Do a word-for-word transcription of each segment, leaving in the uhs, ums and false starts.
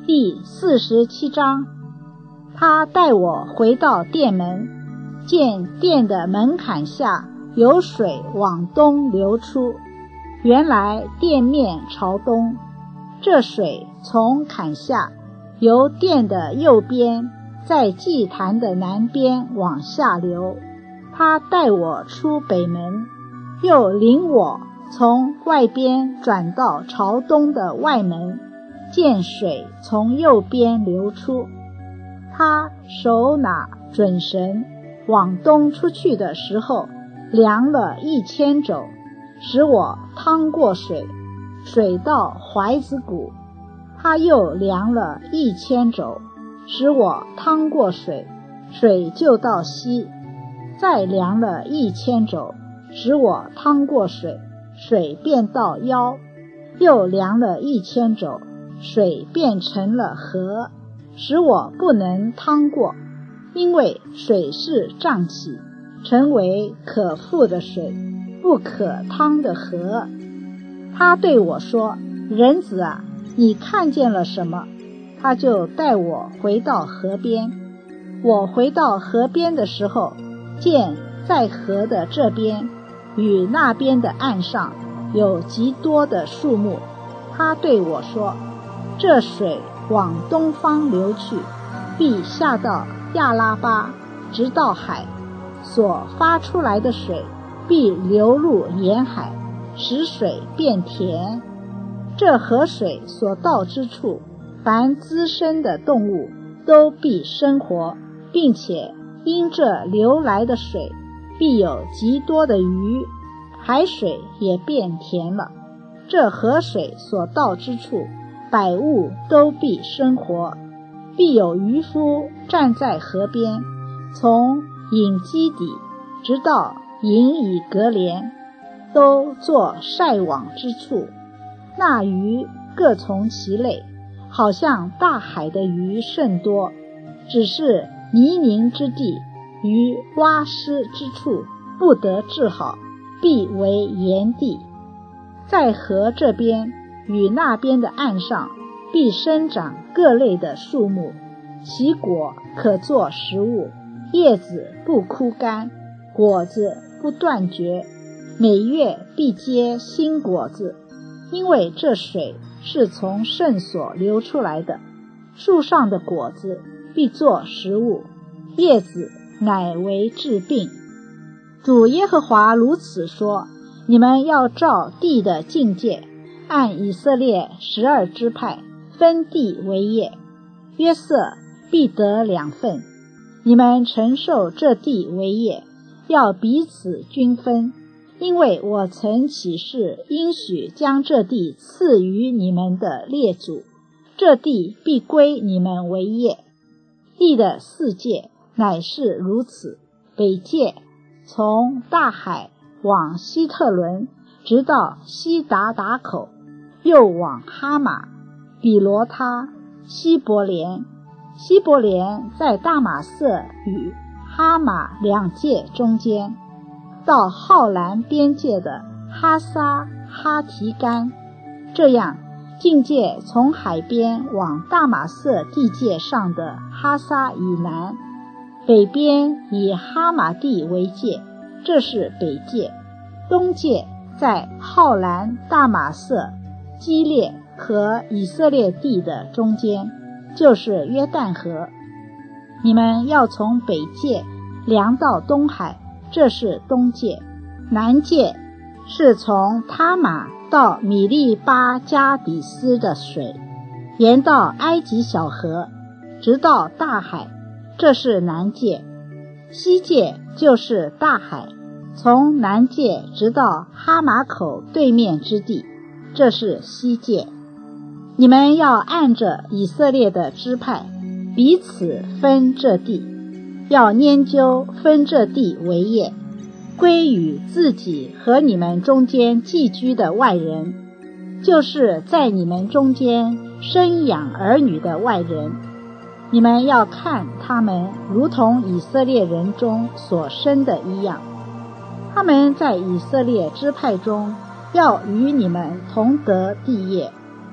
第四十七章。他带我回到殿门，见殿的门槛下有水往东流出，原来殿面朝东，这水从坎下由殿的右边，在祭坛的南边往下流。他带我出北门，又领我从外边转到朝东的外门，见水从右边流出。他手拿准绳往东出去的时候，量了一千肘，使我趟过水，水到怀子骨。他又量了一千肘，使我趟过水，水就到膝。再量了一千肘，使我趟过水，水便到腰。又量了一千肘，水变成了河，使我不能趟过，因为水是胀起，成为可覆的水，不可趟的河。他对我说：人子啊，你看见了什么？他就带我回到河边。我回到河边的时候，见在河的这边与那边的岸上有极多的树木。他对我说：这水往东方流去，必下到亚拉巴，直到海，所发出来的水必流入沿海，使水变甜。这河水所到之处，凡滋生的动物都必生活，并且因这流来的水必有极多的鱼，海水也变甜了。这河水所到之处，百物都必生活，必有渔夫站在河边，从隐基底直到隐以格连，都做晒网之处。那鱼各从其类，好像大海的鱼甚多，只是泥泞之地与洼湿之处不得治好，必为盐地。在河这边与那边的岸上，必生长各类的树木，其果可作食物，叶子不枯干，果子不断绝，每月必结新果子。因为这水是从圣所流出来的，树上的果子必作食物，叶子乃为治病。主耶和华如此说：你们要照地的境界，按以色列十二支派分地为业，约瑟必得两份。你们承受这地为业，要彼此均分，因为我曾起誓应许将这地赐予你们的列祖，这地必归你们为业。地的四界乃是如此：北界从大海往希特伦，直到西达达口，又往哈马、比罗他、希伯莲。希伯莲在大马色与哈马两界中间，到浩兰边界的哈撒哈提干。这样境界从海边往大马色地界上的哈撒以南，北边以哈马地为界，这是北界。东界在浩兰、大马色、基列和以色列地的中间，就是约旦河。你们要从北界量到东海，这是东界。南界是从他玛到米利巴加底斯的水，沿到埃及小河，直到大海，这是南界。西界就是大海，从南界直到哈马口对面之地，这是西界。你们要按着以色列的支派彼此分这地，要研究分这地为业，归于自己和你们中间寄居的外人，就是在你们中间生养儿女的外人。你们要看他们如同以色列人中所生的一样，他们在以色列支派中要与你们同得地业。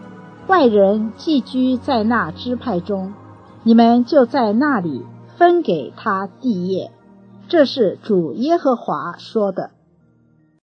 外人寄居在那支派中，你们就在那里分给他地业。这是主耶和华说的。